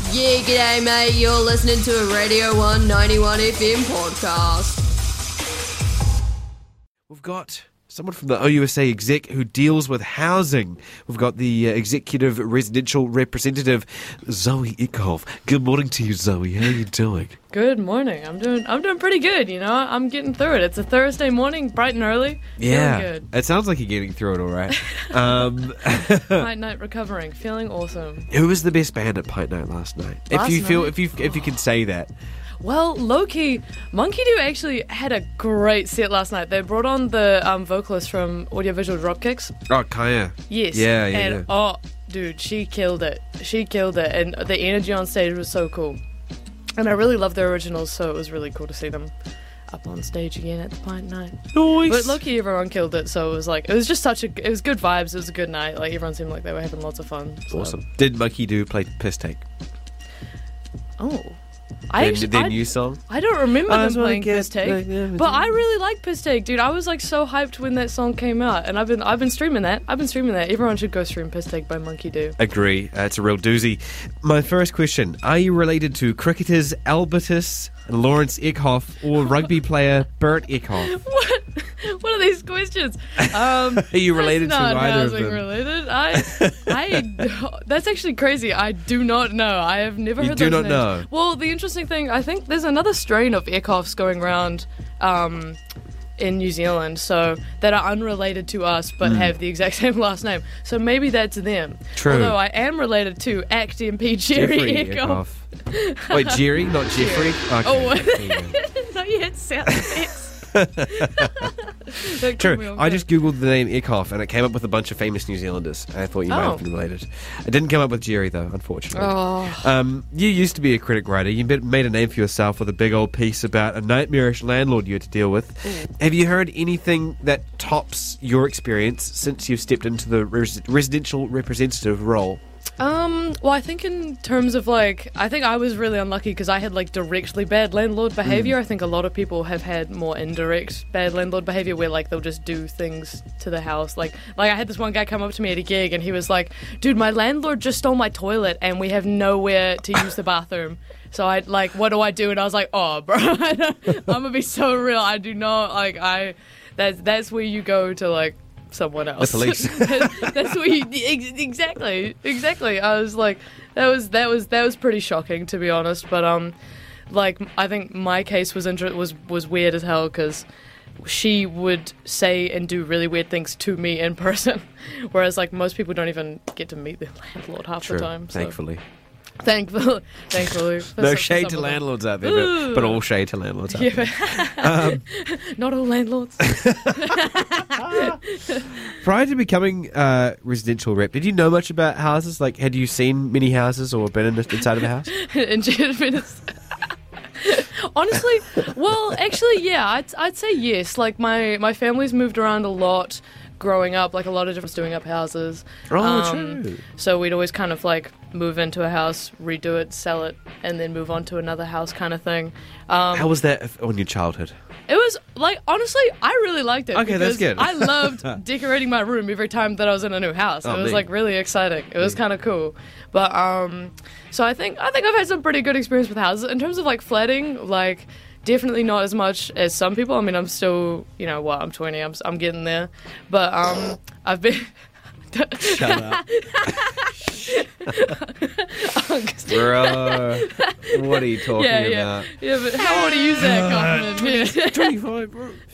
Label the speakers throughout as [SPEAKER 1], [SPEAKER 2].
[SPEAKER 1] Yeah, g'day, mate. You're listening to a Radio 191 FM podcast.
[SPEAKER 2] We've got someone from the OUSA exec who deals with housing. We've got the executive residential representative, Zoe Eekhoff. Good morning to you, Zoe. How are you doing?
[SPEAKER 3] Good morning. I'm doing pretty good, you know. I'm getting through it. It's a Thursday morning, bright and early.
[SPEAKER 2] Yeah.
[SPEAKER 3] Feeling good.
[SPEAKER 2] It sounds like you're getting through it all right.
[SPEAKER 3] Pint night recovering. Feeling awesome.
[SPEAKER 2] Who was the best band at Pint Night last night? If you can say that.
[SPEAKER 3] Well, low-key, Monkey Do actually had a great set last night. They brought on the vocalist from Audiovisual Dropkicks.
[SPEAKER 2] Oh, Kaya.
[SPEAKER 3] Yes.
[SPEAKER 2] Yeah.
[SPEAKER 3] Oh, dude, she killed it. And the energy on stage was so cool. And I really love their originals, so it was really cool to see them up on stage again at the Pint Night.
[SPEAKER 2] Nice.
[SPEAKER 3] But low-key, everyone killed it, so it was just it was good vibes. It was a good night. Like, everyone seemed like they were having lots of fun. So.
[SPEAKER 2] Awesome. Did Monkey Do play Piss Take?
[SPEAKER 3] Oh.
[SPEAKER 2] Their new song?
[SPEAKER 3] I don't remember them playing
[SPEAKER 2] guess,
[SPEAKER 3] Piss Take, but I really like Piss Take, dude. I was like so hyped when that song came out, and I've been streaming that. Everyone should go stream Piss Take by Monkey Do.
[SPEAKER 2] Agree. It's a real doozy. My first question: are you related to cricketers Albertus and Lawrence Eekhoff or rugby player Bert Eekhoff?
[SPEAKER 3] What are these questions?
[SPEAKER 2] Are you related to either of them?
[SPEAKER 3] Related? That's actually crazy. I do not know. I have never heard those
[SPEAKER 2] do not
[SPEAKER 3] names.
[SPEAKER 2] know?
[SPEAKER 3] Well, the interesting thing, I think there's another strain of Eekhoffs going around in New Zealand, so that are unrelated to us but have the exact same last name. So maybe that's them.
[SPEAKER 2] True.
[SPEAKER 3] Although I am related to ACT MP Jerry Eekhoff.
[SPEAKER 2] Wait, Jerry, not Jeffrey? Okay.
[SPEAKER 3] Oh, no, you had sound effects.
[SPEAKER 2] True. I just googled the name Eekhoff and it came up with a bunch of famous New Zealanders. I thought you might have been related. It didn't come up with Jerry though, unfortunately. You used to be a critic writer. You made a name for yourself with a big old piece about a nightmarish landlord you had to deal with. Have you heard anything that tops your experience since you've stepped into the residential representative role?
[SPEAKER 3] Well, I think in terms of I think I was really unlucky because I had directly bad landlord behaviour. I think a lot of people have had more indirect bad landlord behaviour where they'll just do things to the house. Like I had this one guy come up to me at a gig and he was like, dude, my landlord just stole my toilet and we have nowhere to use the bathroom. So I what do I do? And I was like, oh, bro, I'm gonna be so real. I do not that's where you go to someone else.
[SPEAKER 2] The police.
[SPEAKER 3] That's what you exactly. I was like, that was pretty shocking, to be honest. But I think my case was weird as hell because she would say and do really weird things to me in person, whereas most people don't even get to meet their landlord half the time. So. Thankfully.
[SPEAKER 2] No shade to landlords out there, but all shade to landlords out there.
[SPEAKER 3] Not all landlords.
[SPEAKER 2] Prior to becoming residential rep, did you know much about houses? Had you seen many houses or been inside of a house?
[SPEAKER 3] Honestly, well, actually, yeah, I'd say yes. My family's moved around a lot growing up, a lot of different doing up houses.
[SPEAKER 2] True.
[SPEAKER 3] So we'd always kind of move into a house, redo it, sell it, and then move on to another house kind of thing.
[SPEAKER 2] How was that on your childhood?
[SPEAKER 3] It was, honestly, I really liked it.
[SPEAKER 2] Okay, that's good.
[SPEAKER 3] I loved decorating my room every time that I was in a new house. It was, really exciting. It was kind of cool. But, so I think I've had some pretty good experience with houses. In terms of, flatting, definitely not as much as some people. I mean, I'm still, I'm 20, I'm getting there. But, I've been...
[SPEAKER 2] Shut up. Bro, what are you talking about?
[SPEAKER 3] Yeah, but how old are you, Zach?
[SPEAKER 2] 25,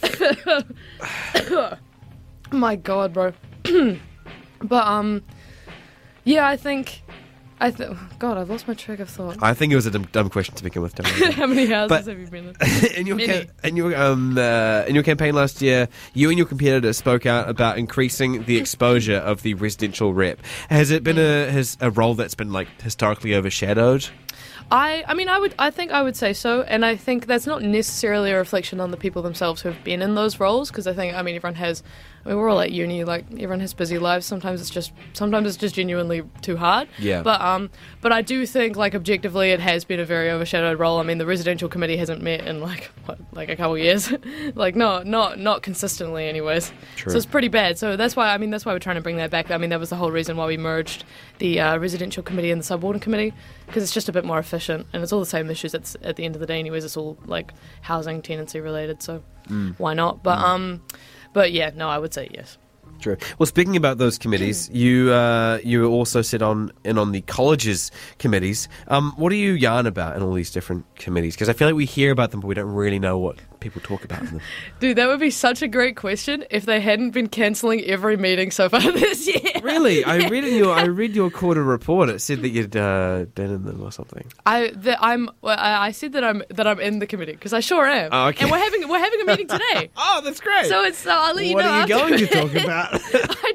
[SPEAKER 2] bro.
[SPEAKER 3] My God, bro. But, yeah, I think... God, I've lost my track of thought.
[SPEAKER 2] I think it was a dumb question to begin with.
[SPEAKER 3] How many houses have you been in?
[SPEAKER 2] In your campaign last year, you and your competitor spoke out about increasing the exposure of the residential rep. Has it been a role that's been historically overshadowed?
[SPEAKER 3] I think I would say so, and I think that's not necessarily a reflection on the people themselves who have been in those roles, because everyone has. We're all at uni, everyone has busy lives. Sometimes it's just genuinely too hard.
[SPEAKER 2] Yeah.
[SPEAKER 3] But I do think objectively it has been a very overshadowed role. I mean, the residential committee hasn't met in a couple of years, not consistently, anyways.
[SPEAKER 2] True.
[SPEAKER 3] So it's pretty bad. So that's why we're trying to bring that back. I mean, that was the whole reason why we merged the residential committee and the subwarden committee, because it's just a bit bit more efficient, and it's all the same issues. It's at the end of the day, anyways. It's all like housing tenancy related, so why not? But yeah, no, I would say yes.
[SPEAKER 2] True. Well, speaking about those committees, you also sit on the colleges committees. What do you yarn about in all these different committees? Because I feel like we hear about them, but we don't really know what people talk about in them.
[SPEAKER 3] Dude, that would be such a great question if they hadn't been cancelling every meeting so far this year.
[SPEAKER 2] Really? I read your quarter report. It said that you'd been in them or something.
[SPEAKER 3] I said that I'm in the committee because I sure am.
[SPEAKER 2] Oh, okay.
[SPEAKER 3] And we're having a meeting today.
[SPEAKER 2] Oh, that's great.
[SPEAKER 3] So I'll let you know.
[SPEAKER 2] What are you going to talk about?
[SPEAKER 3] I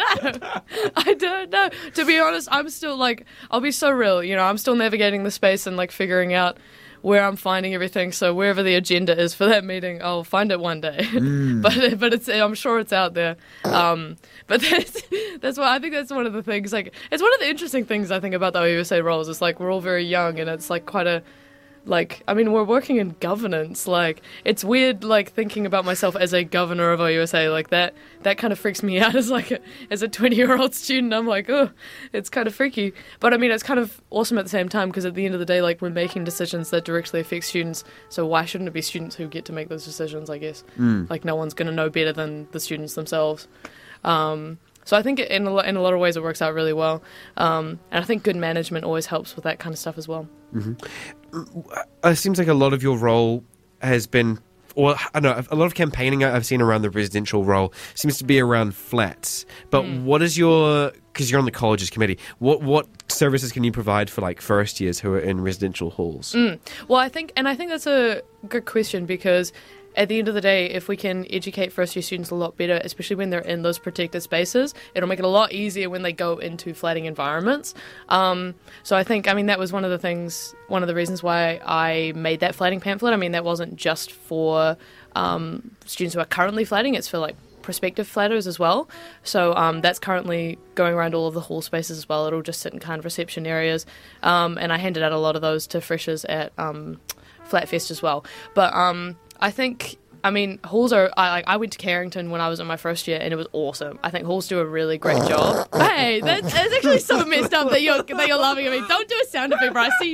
[SPEAKER 3] don't know. To be honest, I'm still I'll be so real. I'm still navigating the space and figuring out where I'm finding everything. So wherever the agenda is for that meeting, I'll find it one day. But I'm sure it's out there. But that's why I think that's one of the things. It's one of the interesting things I think about the OUSA roles. It's we're all very young, and it's quite a. We're working in governance. It's weird, thinking about myself as a governor of OUSA. That kind of freaks me out as a 20-year-old student. I'm oh, it's kind of freaky. But it's kind of awesome at the same time because at the end of the day, we're making decisions that directly affect students. So why shouldn't it be students who get to make those decisions? I guess no one's going to know better than the students themselves. So I think in a lot of ways it works out really well. And I think good management always helps with that kind of stuff as well.
[SPEAKER 2] Mm-hmm. It seems like a lot of your role has been, or I don't know, a lot of campaigning I've seen around the residential role seems to be around flats. But what is because you're on the colleges committee, what services can you provide for first years who are in residential halls?
[SPEAKER 3] Well, I think that's a good question because at the end of the day, if we can educate first-year students a lot better, especially when they're in those protected spaces, it'll make it a lot easier when they go into flatting environments. So I think, that was one of the reasons why I made that flatting pamphlet. That wasn't just for students who are currently flatting, it's for prospective flatters as well. So that's currently going around all of the hall spaces as well. It'll just sit in kind of reception areas. And I handed out a lot of those to freshers at Flatfest as well. But I think, halls are... I went to Carrington when I was in my first year, and it was awesome. I think halls do a really great job. Hey, that's actually so messed up that you're laughing at me. Don't do a sound effect, bro. I see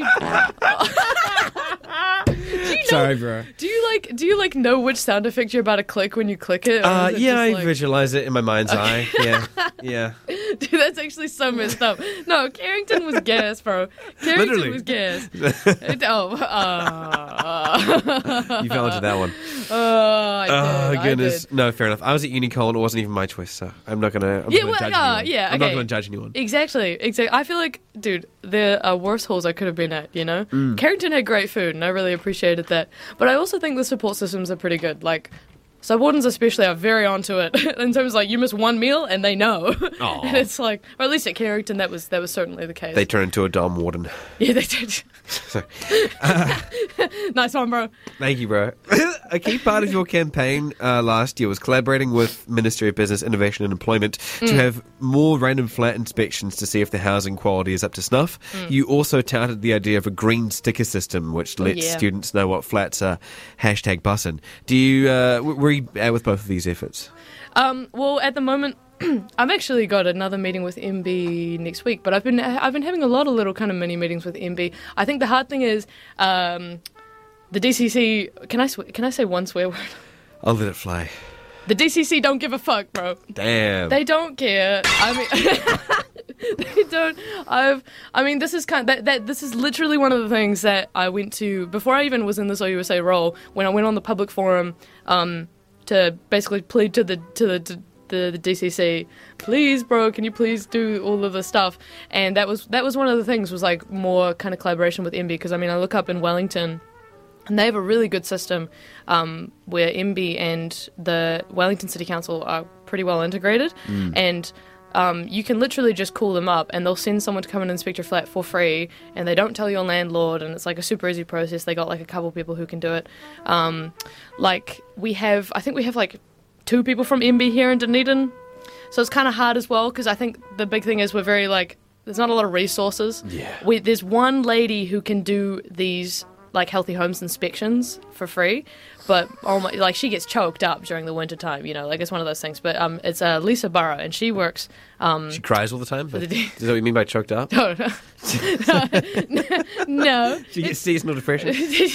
[SPEAKER 3] you.
[SPEAKER 2] Sorry, bro.
[SPEAKER 3] Do you know which sound effect you're about to click when you click it?
[SPEAKER 2] I visualize it in my mind's eye. Yeah.
[SPEAKER 3] Dude, that's actually so messed up. No, Carrington was gas, bro. Carrington was gas.
[SPEAKER 2] You fell into that one.
[SPEAKER 3] I did.
[SPEAKER 2] Goodness. No, fair enough. I was at Unicoln. It wasn't even my choice, so I'm not gonna. I'm not gonna judge anyone.
[SPEAKER 3] Exactly. I feel like, dude, there are worse halls I could have been at. Carrington had great food, and I really appreciated that. But I also think the support systems are pretty good. Subwardens especially are very onto it in terms of you miss one meal and they know. And it's or at least at Carrington that was certainly the case.
[SPEAKER 2] They turn into a Dom warden.
[SPEAKER 3] Yeah, they did. Nice one, bro.
[SPEAKER 2] Thank you, bro. A key part of your campaign last year was collaborating with Ministry of Business, Innovation and Employment to have more random flat inspections to see if the housing quality is up to snuff. You also touted the idea of a green sticker system which lets students know what flats are. #bussin'. Do you were you at with both of these efforts?
[SPEAKER 3] Well, at the moment, I've actually got another meeting with MB next week, but I've been having a lot of little kind of mini meetings with MB. I think the hard thing is the DCC. Can I say one swear word?
[SPEAKER 2] I'll let it fly.
[SPEAKER 3] The DCC don't give a fuck, bro.
[SPEAKER 2] Damn.
[SPEAKER 3] They don't care. They don't. This is this is literally one of the things that I went to before I even was in this OUSA role. When I went on the public forum to basically plead to the DCC, please, bro, can you please do all of this stuff? And that was one of the things was more kind of collaboration with MB because I look up in Wellington. And they have a really good system where MB and the Wellington City Council are pretty well integrated. And you can literally just call them up and they'll send someone to come and inspect your flat for free and they don't tell your landlord and it's a super easy process. They got a couple people who can do it. I think we have 2 people from MB here in Dunedin. So it's kind of hard as well because I think the big thing is we're very there's not a lot of resources.
[SPEAKER 2] Yeah.
[SPEAKER 3] There's one lady who can do these healthy homes inspections for free, but like she gets choked up during the winter time, like it's one of those things. But it's Lisa Burrow, and she works.
[SPEAKER 2] She cries all the time? Is that what you mean by choked up?
[SPEAKER 3] No. No.
[SPEAKER 2] She gets seasonal depression?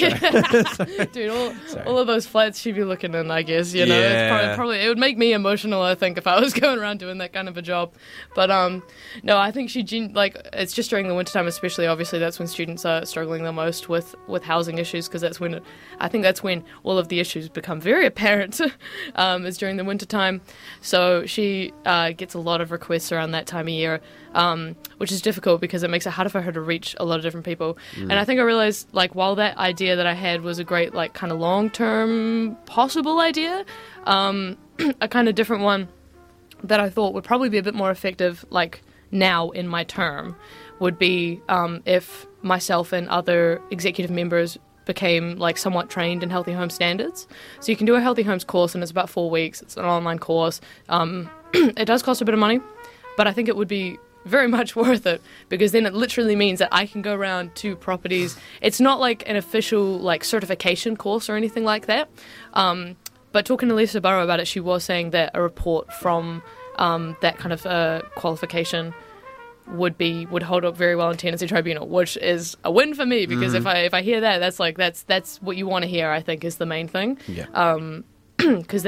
[SPEAKER 3] Dude, all of those flights she'd be looking in, I guess,
[SPEAKER 2] Yeah.
[SPEAKER 3] It's probably it would make me emotional, I think, if I was going around doing that kind of a job. But no, I think it's just during the wintertime especially, obviously that's when students are struggling the most with housing issues, because that's when all of the issues become very apparent, is during the wintertime. So she gets a lot of requests around that time of year, which is difficult because it makes it harder for her to reach a lot of different people. And I think I realized, like, while that idea that I had was a great, like, kind of long-term possible idea, a kind of different one that I thought would probably be a bit more effective, like, now in my term, would be if myself and other executive members became, like, somewhat trained in healthy home standards. So you can do a healthy homes course, and it's about 4 weeks. It's an online course. It does cost a bit of money, but I think it would be very much worth it, because then it literally means that I can go around to properties. It's not like an official, like, certification course or anything like that. But talking to Lisa Burrow about it, she was saying that a report from that kind of qualification would hold up very well in Tenancy Tribunal, which is a win for me, because if I hear that, that's what you want to hear, I think, is the main thing.
[SPEAKER 2] Yeah.
[SPEAKER 3] Because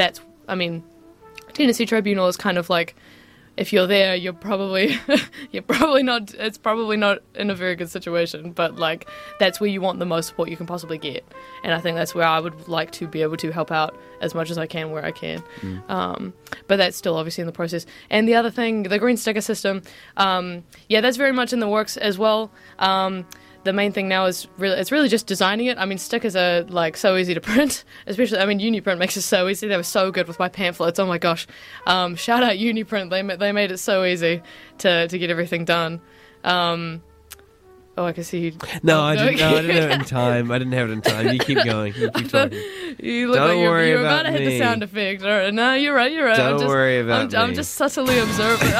[SPEAKER 3] Tenancy Tribunal is kind of like, if you're there, you're probably not. It's probably not in a very good situation, but like that's where you want the most support you can possibly get, and I think that's where I would like to be able to help out as much as I can where I can. But that's still obviously in the process. And the other thing, the green sticker system, that's very much in the works as well. The main thing now is really just designing it. I mean, stickers are like so easy to print, especially, Uniprint makes it so easy. They were so good with my pamphlets. Oh my gosh. Shout out Uniprint. They made it so easy to get everything done. I can see you.
[SPEAKER 2] No, I didn't have it in time. I didn't have it in time. You keep going. You keep talking.
[SPEAKER 3] You look
[SPEAKER 2] Don't
[SPEAKER 3] like
[SPEAKER 2] worry
[SPEAKER 3] you're
[SPEAKER 2] about
[SPEAKER 3] about to hit the sound effect. All right, no, you're right.
[SPEAKER 2] Don't worry about me.
[SPEAKER 3] I'm just subtly observing.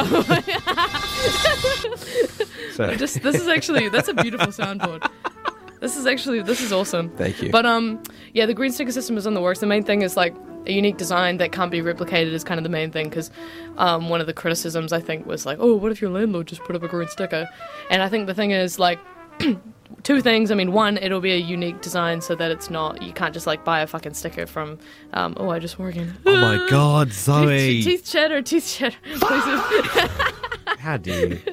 [SPEAKER 3] That's a beautiful soundboard. This is awesome.
[SPEAKER 2] Thank you.
[SPEAKER 3] But the green sticker system is in the works. The main thing is like a unique design that can't be replicated is kind of the main thing, because one of the criticisms I think was like, oh, what if your landlord just put up a green sticker? And I think the thing is like two things. I mean, one, it'll be a unique design so that it's not, you can't just like buy a fucking sticker from I just work in.
[SPEAKER 2] Oh my God, Zoe.
[SPEAKER 3] Teeth chatter.
[SPEAKER 2] How dare you?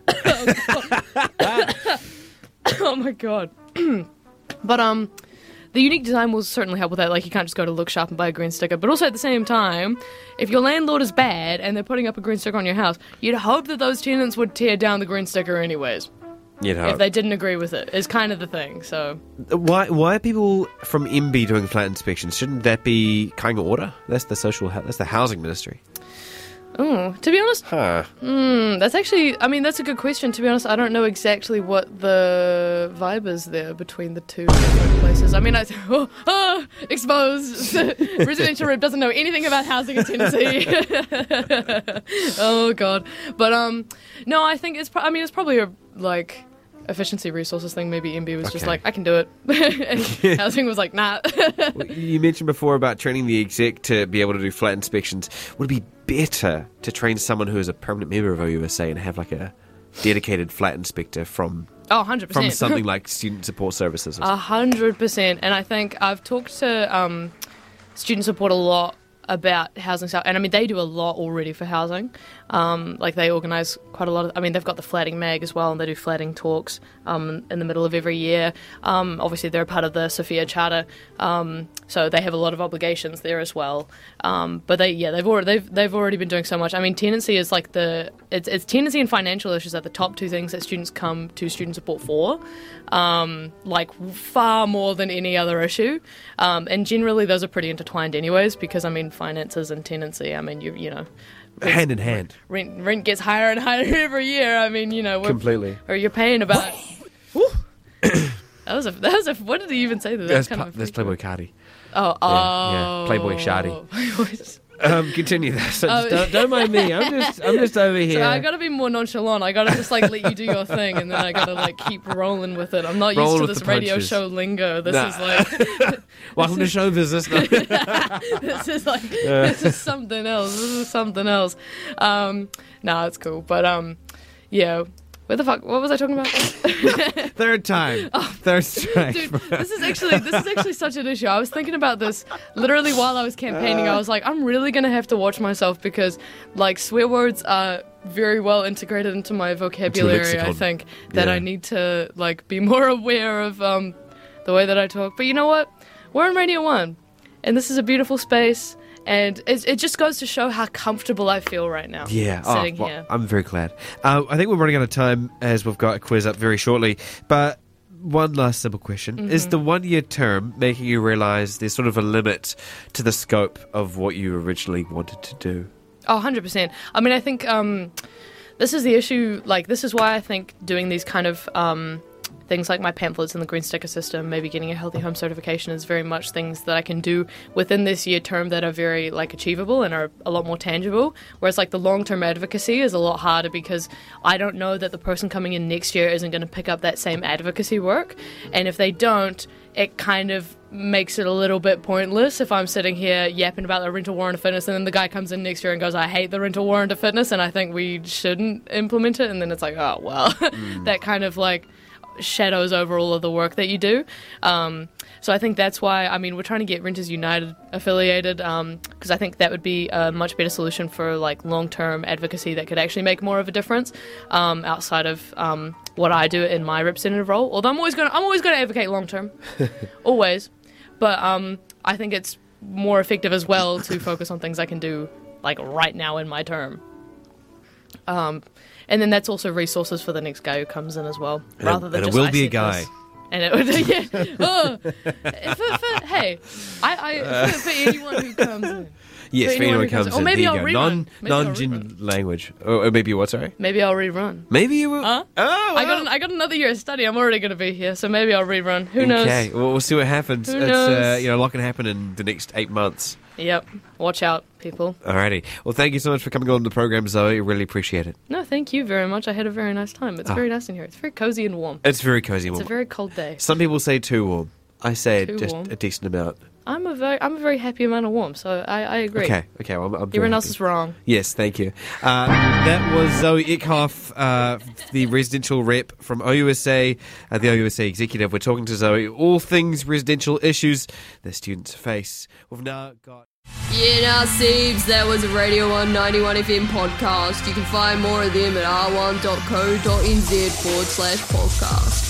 [SPEAKER 3] Oh my God. But the unique design will certainly help with that. Like, you can't just go to Look Sharp and buy a green sticker. But also at the same time, if your landlord is bad and they're putting up a green sticker on your house, you'd hope that those tenants would tear down the green sticker anyways.
[SPEAKER 2] You'd hope.
[SPEAKER 3] If they didn't agree with it, is kind of the thing. So
[SPEAKER 2] why are people from MB doing flat inspections? Shouldn't that be Kāinga Ora? That's the housing ministry.
[SPEAKER 3] Oh, to be honest, that's actually, that's a good question. To be honest, I don't know exactly what the vibe is there between the two different places. Exposed. Residential Rep doesn't know anything about housing in Tennessee. Oh God. But no, I think it's probably a like efficiency resources thing. Maybe MB was just like, I can do it. And housing was like, nah.
[SPEAKER 2] Well, you mentioned before about training the exec to be able to do flat inspections. Would it be better to train someone who is a permanent member of OUSA and have like a dedicated flat inspector from
[SPEAKER 3] 100%.
[SPEAKER 2] from something like Student Support Services?
[SPEAKER 3] 100%. And I think I've talked to Student Support a lot about housing stuff, and they do a lot already for housing. Like, they organise quite a lot of, they've got the Flatting Mag as well, and they do flatting talks in the middle of every year. Obviously they're a part of the Sophia Charter, so they have a lot of obligations there as well. But they've already been doing so much. Tenancy is like it's tenancy and financial issues are the top two things that students come to student support for, like far more than any other issue. And generally those are pretty intertwined anyways, because finances and tenancy, you know,
[SPEAKER 2] hand in hand.
[SPEAKER 3] Rent gets higher and higher every year.
[SPEAKER 2] Completely.
[SPEAKER 3] Or you're paying about. That was a. What did he even say?
[SPEAKER 2] That's Playboy Cardi.
[SPEAKER 3] Oh,
[SPEAKER 2] yeah. Playboy Shardy. Continue that. So don't mind me. I'm just over here.
[SPEAKER 3] So I gotta be more nonchalant. I gotta just let you do your thing, and then I gotta keep rolling with it. I'm not used to this radio show lingo. This is like
[SPEAKER 2] welcome to show business.
[SPEAKER 3] This is something else. Nah, it's cool. But yeah. Where the fuck? What was I talking about?
[SPEAKER 2] Third time. Third strike.
[SPEAKER 3] Dude, this is actually such an issue. I was thinking about this literally while I was campaigning. I was like, I'm really gonna have to watch myself because like swear words are very well integrated into my vocabulary. I think that I need to like be more aware of the way that I talk. But you know what? We're on Radio 1, and this is a beautiful space. And it just goes to show how comfortable I feel right now.
[SPEAKER 2] Yeah.
[SPEAKER 3] Sitting here.
[SPEAKER 2] I'm very glad. I think we're running out of time as we've got a quiz up very shortly. But one last simple question. Mm-hmm. Is the 1-year term making you realise there's sort of a limit to the scope of what you originally wanted to do?
[SPEAKER 3] Oh, 100%. I mean, I think this is the issue. Like, this is why I think doing these kind of things like my pamphlets and the green sticker system, maybe getting a healthy home certification is very much things that I can do within this year term that are very like achievable and are a lot more tangible. Whereas like the long-term advocacy is a lot harder because I don't know that the person coming in next year isn't going to pick up that same advocacy work. And if they don't, it kind of makes it a little bit pointless if I'm sitting here yapping about the rental warrant of fitness and then the guy comes in next year and goes, I hate the rental warrant of fitness and I think we shouldn't implement it. And then it's like, oh, well, that kind of like shadows over all of the work that you do. So I think that's why, I mean, we're trying to get Renters United affiliated because I think that would be a much better solution for like long-term advocacy that could actually make more of a difference outside of what I do in my representative role. Although I'm always going to advocate long-term, always. But I think it's more effective as well to focus on things I can do like right now in my term. And then that's also resources for the next guy who comes in as well, rather than just
[SPEAKER 2] it will be a guy.
[SPEAKER 3] And it would, yeah. Oh, for anyone who comes in.
[SPEAKER 2] Yes, for anyone who comes in.
[SPEAKER 3] Or maybe I'll rerun.
[SPEAKER 2] Non-gender language. Or maybe what, sorry?
[SPEAKER 3] Maybe I'll rerun.
[SPEAKER 2] Maybe you will.
[SPEAKER 3] Huh?
[SPEAKER 2] Oh, well.
[SPEAKER 3] I got another year of study. I'm already going to be here, so maybe I'll rerun. Who knows?
[SPEAKER 2] Okay, well, we'll see what happens.
[SPEAKER 3] Who knows?
[SPEAKER 2] It's a lot can happen in the next 8 months.
[SPEAKER 3] Yep. Watch out, people.
[SPEAKER 2] Alrighty. Well, thank you so much for coming on the program, Zoe. I really appreciate it.
[SPEAKER 3] No, thank you very much. I had a very nice time. It's very nice in here. It's very cozy and warm.
[SPEAKER 2] It's very cozy and warm.
[SPEAKER 3] It's a very cold day.
[SPEAKER 2] Some people say too warm. I say just
[SPEAKER 3] warm.
[SPEAKER 2] A decent amount.
[SPEAKER 3] I'm a very happy amount of warm, so I agree.
[SPEAKER 2] Okay, well, I'm
[SPEAKER 3] everyone else is wrong.
[SPEAKER 2] Yes, thank you. That was Zoe Eckhoff, the residential rep from OUSA, the OUSA executive. We're talking to Zoe all things residential issues that students face. We've now got...
[SPEAKER 1] Yeah, now, Siebes, that was a Radio 191 FM podcast. You can find more of them at r1.co.nz/podcast.